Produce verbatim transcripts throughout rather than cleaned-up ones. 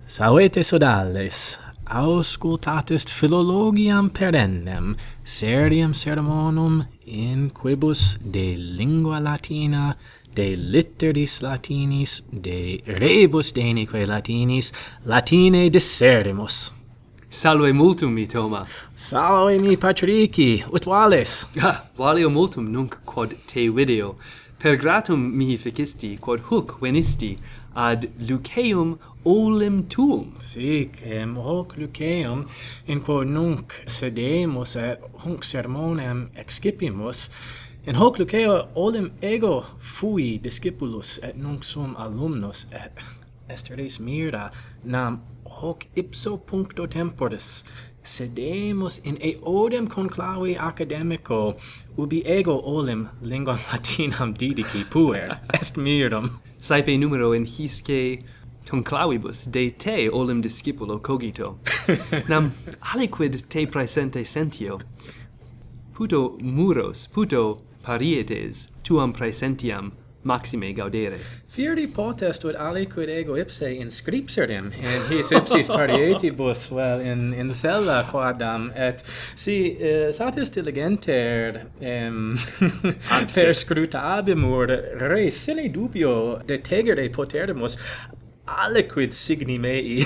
Salvete sodales, auscultatist philologiam perennem, seriam sermonum in quibus de lingua latina, de litteris latinis, de rebus denique latinis, latine disserdimus. Salve multum, mi Toma. Salve mi Patrici, ut vales? Ah, valeo multum nunc quod te video. Per gratum mihi fecisti, quod huc venisti ad Luceum olim tuum. Sic, em hoc Luceum, in quod nunc sedemus et hunc sermonem excipimus, in hoc Luceo olim ego fui discipulus et nunc sum alumnus, et est res mira nam hoc ipso puncto temporis sedemus in eodem conclavi academico ubi ego olim linguam latinam didici puer est mirum. Saepe numero in hisce conclavibus de te olim discipulo cogito. Nam aliquid te praesente sentio. Puto muros, puto parietes, tuam praesentiam maxime gaudere. Fieri potest ut aliquid ego ipse inscripserim in his ipsis parietibus vel in in cella quadam, et si uh, satis diligenter um, per scrutabimur res sine dubio detegere poterimus aliquid signi mei.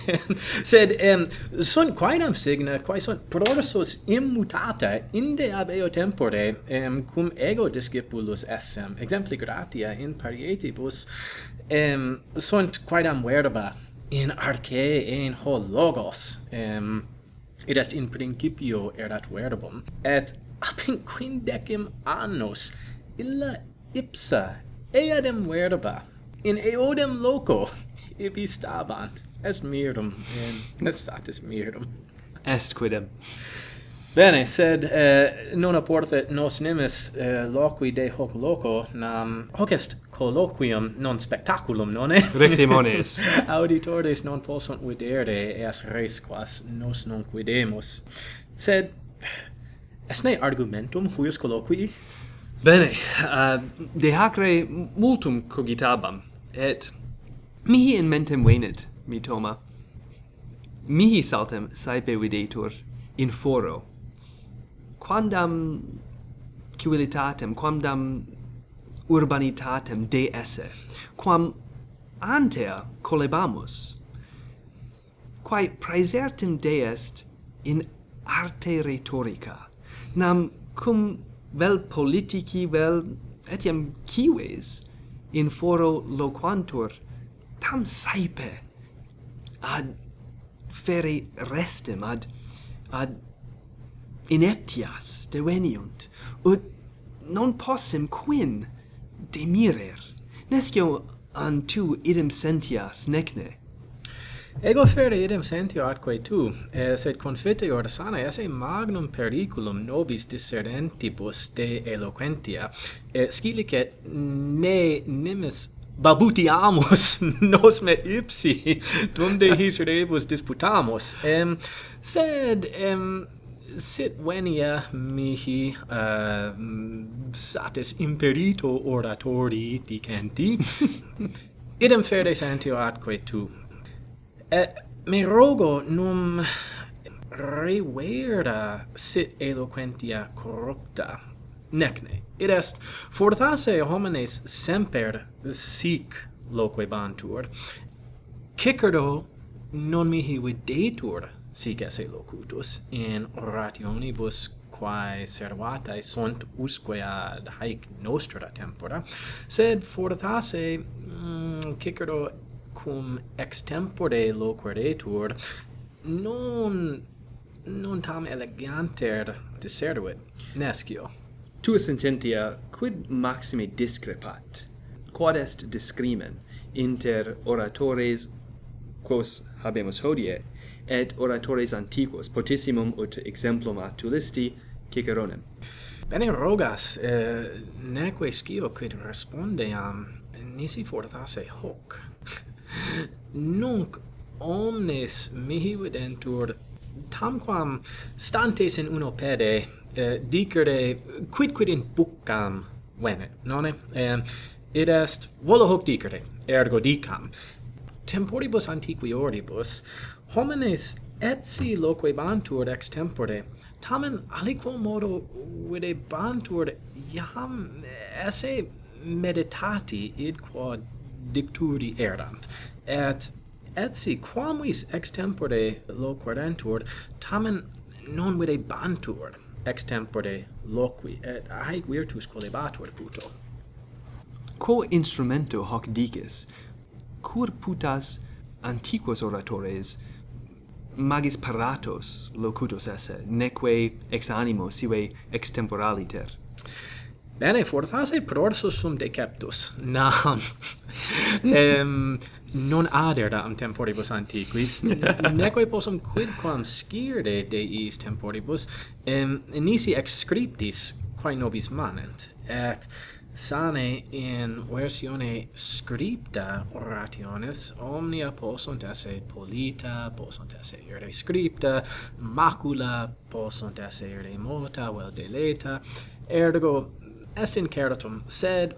Sed um, sunt quaenam signa quae sunt prorsus immutata inde ab eo tempore um, cum ego discipulus essem exempli gratia in parietibus um, sunt quaedam verba in arche in ho logos um, id est in principio erat verbum et ab in quindecim annos illa ipsa eadem verba in eodem loco ibi stabant. Est mirum, in est satis mirum. Est quidem. Bene, sed uh, non apportet nos nimis uh, loqui de hoc loco, nam hoc est colloquium non spectaculum, nonne? Recte mones. Auditores non possunt videre, eas res quas nos non videmus. Sed, est ne argumentum huius colloquii? Bene, uh, de hacre multum cogitabam, et mihi in mentem venit, mi Toma. Mihi saltem saepe videtur in foro, quandam civilitatem, quandam urbanitatem de esse, quam antea colebamus, quae praesertim de est in arte rhetorica, nam cum vel politici, vel etiam cives in foro loquantur, tam saepe ad fere restem, ad, ad ineptias deveniunt, ut non possem quin demirer. Nescio an tu idem sentias necne. Ego fere idem sentio atque tu, eh, sed confiteor sana esse magnum periculum nobis discernentibus de eloquentia, eh, scilicet ne nimis babutiamus nos me ipsi, dum de his rebus disputamus, um, sed um, sit venia mihi uh, satis imperito oratori dicenti, idem fere sentio atque tu. Et me rogo num revera sit eloquentia corrupta, necne. Id est fortasse homines semper sic loquebantur, cicero non mihi videtur sic esse locutus in orationibus quae servatae sunt usque ad haec nostra tempora, sed fortasse mm, cicero cum extempore loqueretur non non tam eleganter disservit nescio. Tua sententia quid maxime discrepat? Quod est discrimen inter oratores quos habemus hodie et oratores antiquos potissimum ut exemplum a Tullisti Ciceronem? Bene rogas, eh, neque scio quid respondeam nisi fortasse hoc. Nunc omnes mihi videntur tamquam stantes in uno pede uh, dicere quid quid in buccam venet, nonne? Um, id est volo hoc dicere, ergo dicam. temporibus antiquioribus, homines etsi loquebantur extempore, tamen aliquo modo videbantur iam esse meditati id quod dicturi erant, et etsi quamis extempore loquerentur, tamen non videbantur extempore loqui, et haec virtus collebatur puto. Quo instrumento hoc dicis, cur putas antiquos oratores magis paratos locutus esse, neque ex animo sive extemporaliter? Bene, fortasse prorsus sum deceptus, nam um, non aderam temporibus antiquis, neque possum quidquam scire deis temporibus, um, nisi ex scriptis quae nobis manent, et sane in versione scripta orationis omnia possunt esse polita, possunt esse ire scripta, macula, possunt esse ire mota, vel deleta, ergo est in ceratum, sed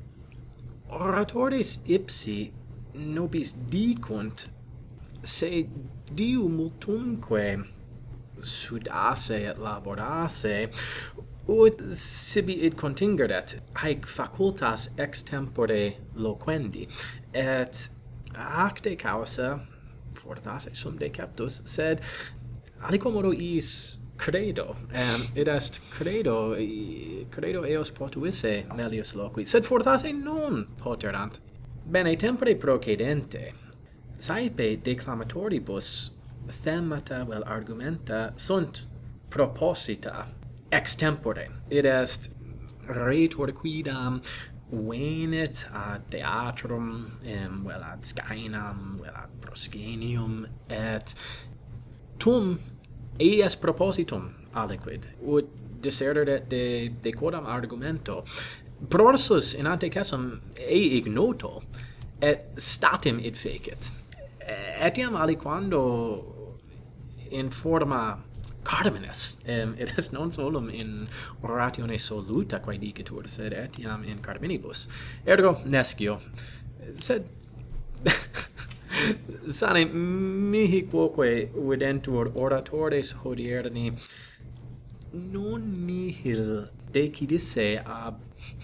oratores ipsi nobis dicunt se diu multumque sudasse et laborasse, ut sibi id contingeret haec facultas extempore loquendi, et hac de causa fortasse sum deceptus, sed aliquo modo is credo, um, id est credo, credo eos potuisse melius loqui, sed fortasse non poterant. Bene, tempore procedente, saepe declamatoribus themata vel argumenta sunt proposita extempore, id est retor quidam venit ad theatrum, um, vel ad scaenam, vel ad proscenium, et tum eius propositum aliquid, ut discerneret de, de quodam argumento, prorsus in antecessum ei ignoto, et statim id fecit. Etiam aliquando in forma Carminis, um, it est non solum in oratione soluta quae dicitur, sed etiam in Carminibus. Ergo nescio, sed sane mihi quoque videntur oratores hodierni non nihil decidisse ab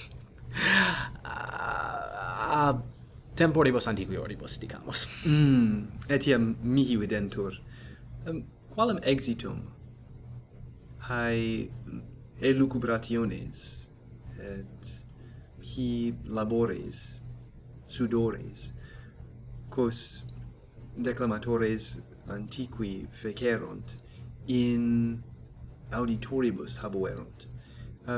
ab temporibus antiquioribus, dicamus. Mm, etiam mihi videntur. Um, qualam exitum hae elucubrationes et hi labores sudores quos declamatores antiqui fecerunt in auditoribus habuerunt. Uh,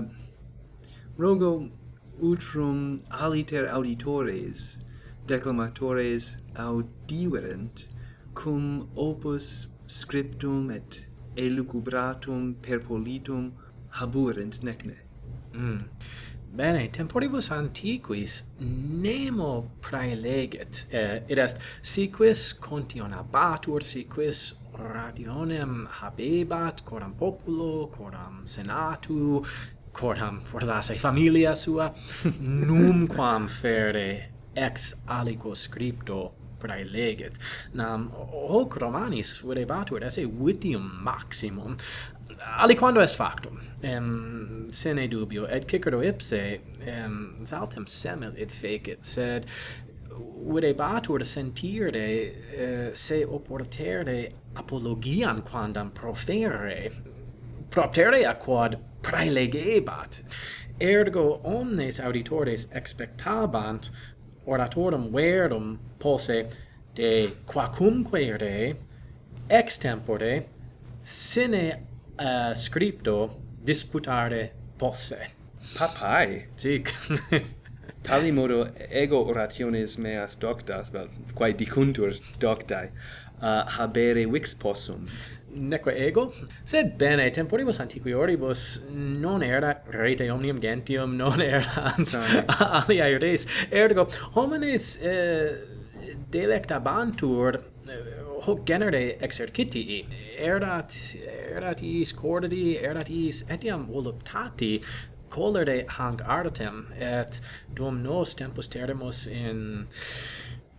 rogo utrum aliter auditores declamatores audiverent cum opus scriptum et elucubratum perpolitum habuerent necne. Mm. Bene, temporibus antiquis nemo praelegit, uh, id est siquis contionabatur, siquis rationem habebat, coram populo, coram senatu, coram fortasse familia sua, numquam fere ex aliquo scripto praelegit. Nam hoc Romanis videbatur esse vitium maximum, aliquando est factum, um, sine dubio, et cicero ipse um, saltem semel id fecit, sed videbatur sentire uh, se oportere apologian quandam profere, proptere a quod praelegebat, ergo omnes auditores expectabant oratorum verum posse de quacumque re extempore sine uh, scripto disputare posse. Papai. Sic. Tali modo ego orationes meas doctas, vel, quae dicuntur doctae, uh, habere vix possum. Neque ego, sed bene, temporibus antiquioribus non erat rete omnium gentium, non erat aliae res, ergo homines uh, delectabantur uh, hoc genere exercitii, erat, erat is cordidi, erat is etiam voluptati, colere hanc artem, et dum nos tempus terremus in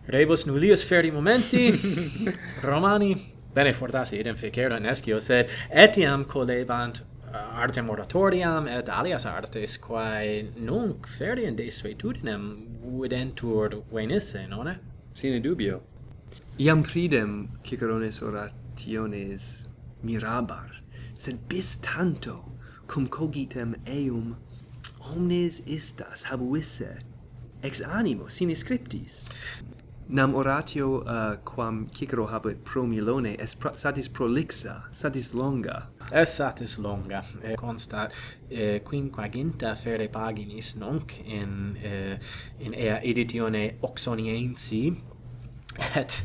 rebus nullius ferri momenti, Romani, bene fortasse idem ficere nescio, sed etiam collebant artem oratoriam et alias artes quae nunc ferient de suetudinem videntur venisse, nonne? Sine dubio. Iam pridem Cicerones orationes mirabar, sed bis tanto cum cogitem eum omnes istas habuisse ex animo sine scriptis. Nam oratio uh, quam Cicero habet pro Milone est pro, satis prolixa, satis longa. Es satis longa, e constat eh, quinquaginta fere paginis nunc in, eh, in ea editione Oxoniensi, et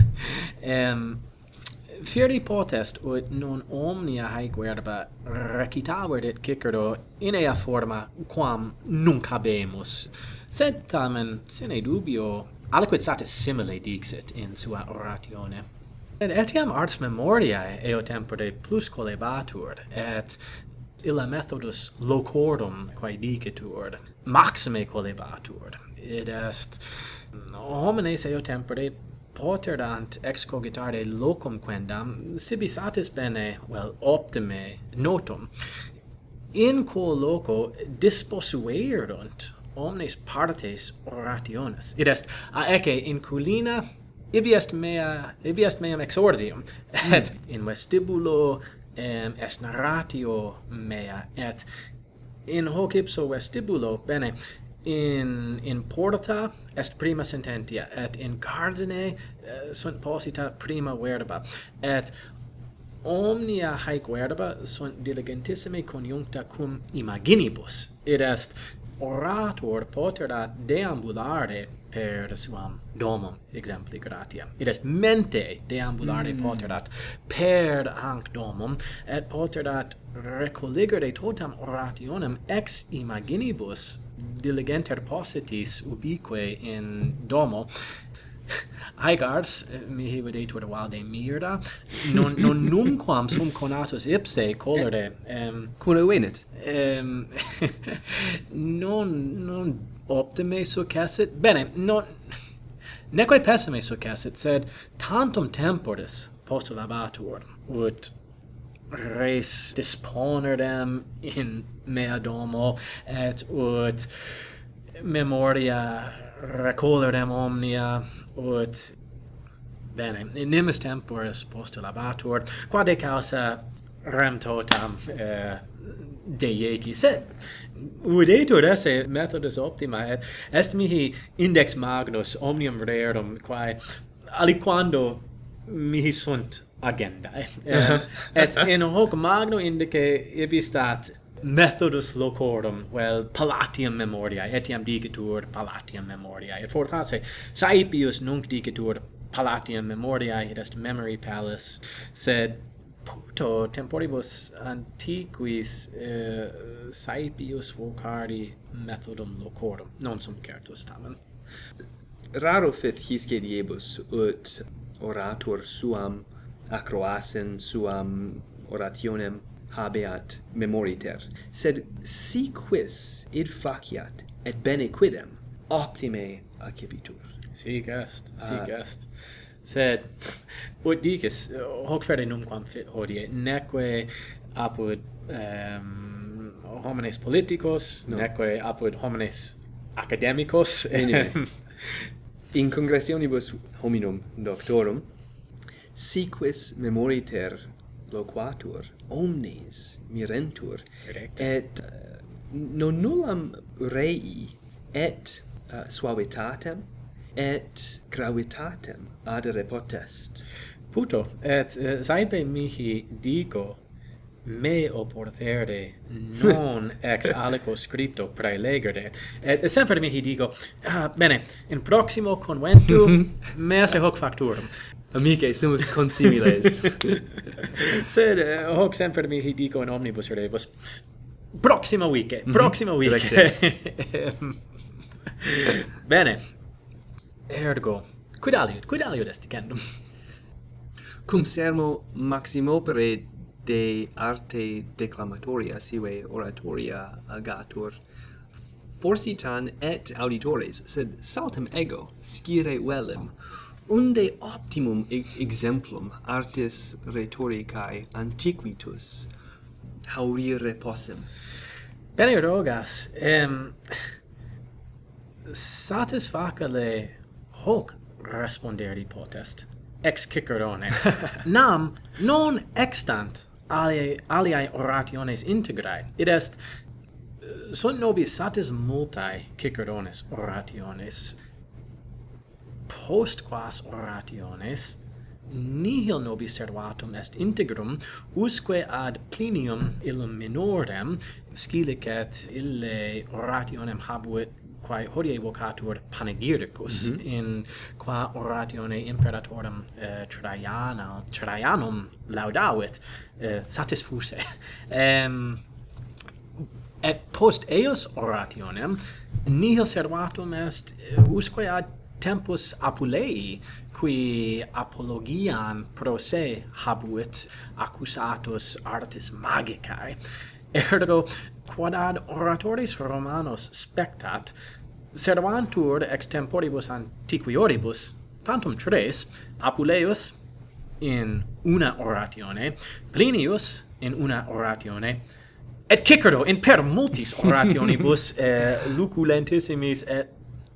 um, fieri potest ut non omnia haec verba recitavit et Cicero in ea forma quam nunc habemus, sed tamen sine dubio aliquid satis simile dixit in sua oratione. Et etiam ars memoriae eo tempore plus collebatur, et illa methodus locorum quae dicitur maxime collebatur. Id est homines eo tempore poterant excogitare locum quendam sibi satis bene, well, optime notum, in quo loco disposuerunt omnes partes orationes. Id est, a ecce in culina ibi est mea, ibi est meam exordium, et in vestibulo um, est narratio mea, et in hoc ipso vestibulo, bene, in in porta est prima sententia, et in cardine uh, sunt posita prima verba, et omnia haec verba sunt diligentissime conjuncta cum imaginibus. Id est, orator poterat deambulare per suam domum exempli gratia. Id est, mente deambulare mm. poterat per hanc domum, et poterat recolligere totam orationem ex imaginibus diligenter positis ubique in domo. Haec ars mihi videtur valde mirda, non, non numquam sum conatus ipse colere. Um, Quone venit? Um, non, non optime successit. Bene, non, neque pessime successit, sed tantum temporis postulabatur, ut res disponerem in mea domo, et ut memoria recollerem omnia, ut bene, nimis temporis postulabatur, quade causa rem totam uh, deieci, sed videtur esse methodus optima, et est mihi index magnus omnium rerum, quae aliquando mihi sunt agendae. Um, et in hoc magno indice ibi stat methodus locorum, vel Palatium memoriae, etiam dicitur Palatium memoriae. Et fortasse, Saepius nunc dicitur Palatium memoriae, id est memory palace, sed puto temporibus antiquis uh, Saepius vocari methodum locorum. Non sum certus tamen. Raro fit hisce diebus ut orator suam acroasen suam orationem habeat memoriter, sed si quis id faciat et bene quidem optime accipitur. Sic est, sic uh, est. Sed, ut dicis, hoc fere numquam fit hodie, neque apud um, homines politicos, no. neque apud homines academicos. In congressionibus hominum doctorum, si quis memoriter loquatur, omnes mirentur, Correct. et uh, non nullam rei et uh, suavitatem et gravitatem adere potest. Puto, et uh, saepe mihi dico me oportere non ex aliquo scripto praelegere, et, et semper mihi dico, ah, bene, in proximo conventu me se hoc facturum. Amice, sumus consimiles. Sed uh, hoc semper mihi dico in omnibus rebus, proxima vice, mm-hmm. proxima vice. Bene. Ergo, quid aliud, quid aliud est dicendum? Cum sermo maximopere de arte declamatoria sive oratoria agatur, forsitan et auditores, sed saltem ego scire velem, unde optimum e- exemplum artis rhetoricae antiquitus haurire possem. Bene rogas, um, satisfacere hoc responderi potest, ex Cicerone, nam non extant aliae, aliae orationes integrae, id est, sunt nobis satis multae Cicerones orationes, post quas orationes, nihil nobis servatum est integrum, usque ad Plinium illum minorem, scilicet ille orationem habuit quae hodie vocatur panegyricus, mm-hmm. in qua oratione imperatorem uh, Traiana, Traianum laudavit, uh, satisfuse. um, et post eos orationem, nihil servatum est uh, usque ad tempus Apulei, qui apologian pro se habuit accusatus artis magicae, ergo quod ad oratores Romanos spectat, servantur extemporibus antiquioribus tantum tres, Apuleius in una oratione, Plinius in una oratione, et Cicero in per multis orationibus eh, luculentissimis et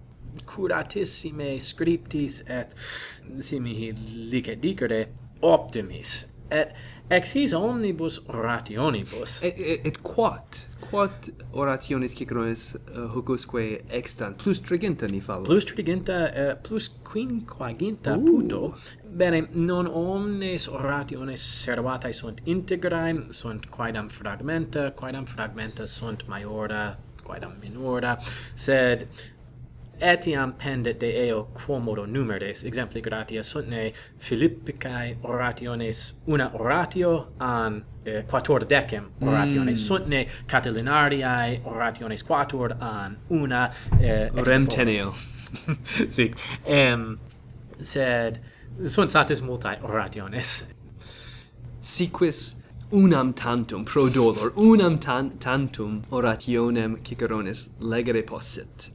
curatissime scriptis et simihi licet dicere optimis, et ex his omnibus orationibus. Et, et, et quat? Quat orationes Cicerones uh, hocusque extant? Plus triginta ni fallo? Plus triginta, uh, plus quinquaginta uh. puto. Bene, non omnes orationes servatae sunt integrae, sunt quaedam fragmenta, quaedam fragmenta sunt maiora, quaedam minora, sed etiam pendet de eo quomodo numeres, exempli gratia sunt ne Philippicae orationes una oratio an eh, quator decem orationes, mm. sunt ne Catilinariae orationes quator an una eh, rem teneo. Sic. Um, sed sunt satis multae orationes. Siquis unam tantum pro dolor, unam tan tantum orationem Cicerones legere possit.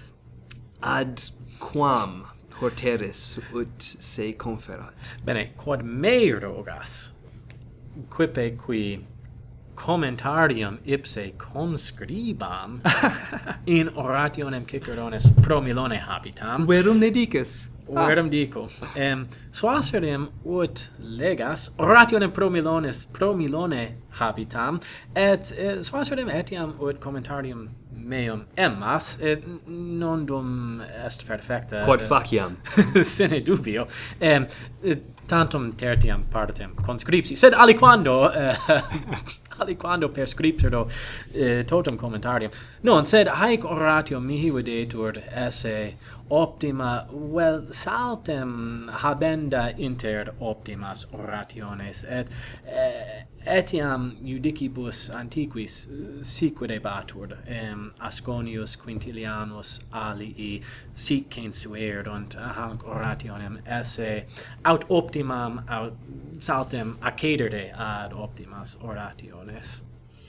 Ad quam horteris ut se conferat. Bene, quod me rogas, quippe qui commentarium ipse conscribam in orationem Cicerones pro Milone habitam. Verum ne dicas? Verum ah. dico. Um, Suaserem ut legas orationem pro Milones pro Milone habitam, et uh, suaserem etiam ut commentarium meum emas, et non dum est perfecta. Quod faciam. Sine dubio. Um, tantum tertiam partem conscripsi. Sed aliquando, uh, aliquando per scriptero uh, totum commentarium. Non, sed haec oratio mihi videtur esse optima, vel saltem habenda inter optimas orationes, et uh, etiam judicibus antiquis sic videbatur, um, Asconius, Quintilianus, alii, sic censuerunt hanc orationem esse aut optimam, aut saltem accedere ad optimas orationes.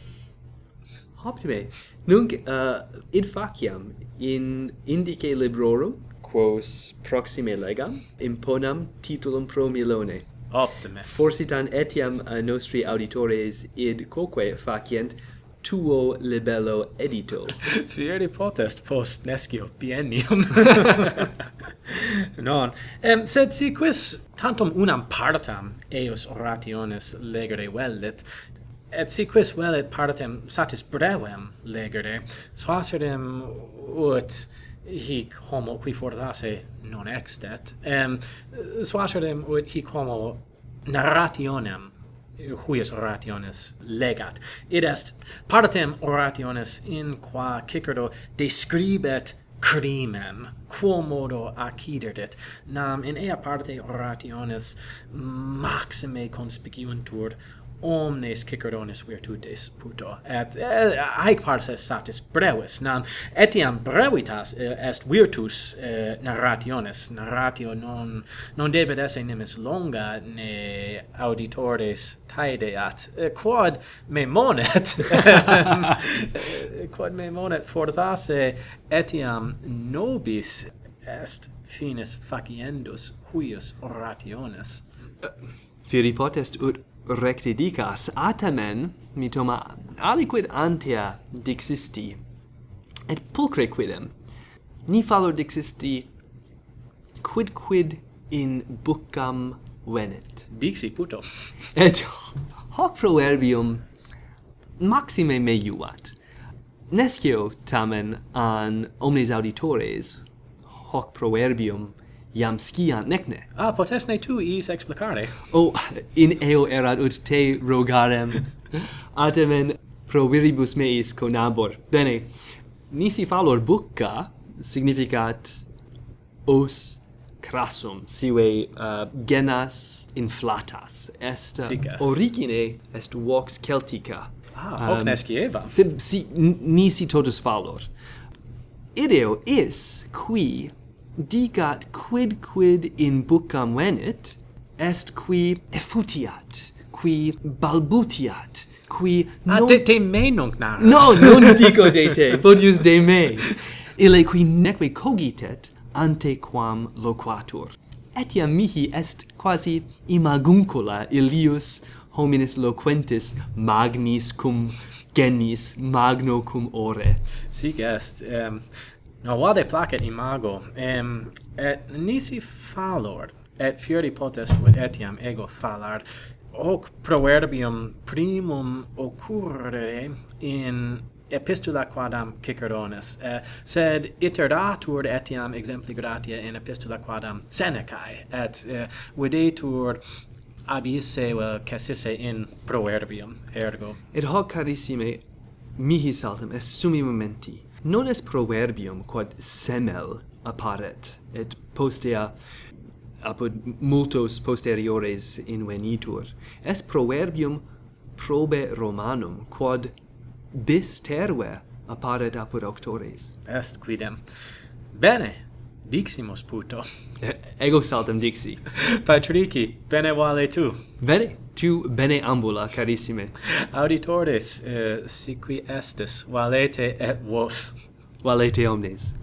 Optime. Nunc uh, id faciam in indice librorum, quos proxime legam, imponam titulum pro Milone. Optime. Forsitan etiam uh, nostri auditores id quoque facient tuo libello edito. Fieri potest post nescio biennium. Non. Um, sed si quis tantum unam partam eos orationes legere velit, et si quis velit partem satis brevem legere, suaserem ut hic homo qui fortasse non extet, um, suaserem ut hic homo narrationem huius orationes legat. Id est partem orationes in qua Cicero describet crimen, quomodo acciderit, nam in ea parte orationes maxime conspiciuntur omnes Ciceronis virtutes puto, et uh, haec partes satis brevis, nam etiam brevitas uh, est virtus uh, narrationis, narratio non non debet esse nimis longa, ne auditores taedeat, uh, quod me monet, quod me monet fortasse etiam nobis est finis faciendus huius orationis. Fieri potest ut recte dicas, atamen mitoma aliquid antea dixisti, et pulcre quidem, ni fallor dixisti quidquid in buccam venet. Dixi puto. Et hoc proverbium maxime me iuat. Nescio tamen an omnes auditores hoc proverbium iam sciant necne. Ah, potest ne tu iis explicare. O, in eo erat ut te rogarem, atamen pro viribus meis conabor. Bene, nisi fallor bucca significat os crassum, sive uh, genas inflatas. Est uh, origine est vox Celtica. Ah, hoc um, nescieva. Si, nisi totus fallor. Ideo is qui dicat quid quid in buccam venit, est qui effutiat, qui balbutiat, qui non... Ah, de, de me nunc narras. No, non dico de te, podius de me. Ille qui neque cogitet ante quam loquatur. Etiam mihi est quasi imaguncula illius hominis loquentis magnis cum genis magno cum ore. Sic est. Um, no, vade placet imago. Um, et nisi fallor, et fieri potest ut etiam ego fallard, hoc proverbium primum occurrere in epistula quadam Ciceronis, uh, sed iterdatur etiam exempli gratia in epistula quadam Senecae, et uh, videtur ab isse vel cassisse in proverbium, ergo. Et hoc carissime mihi saltem est summi momenti. Non est proverbium quod semel apparet, et postea apud multos posteriores invenitur. Est proverbium probe Romanum, quod bis terve apparet apud auctores. Est quidem. Bene, diximus puto. E ego saltem dixi. Patrici, bene vale tu. Bene, tu bene ambula, carissime. Auditores, uh, siqui estis, valete et vos. Valete omnes.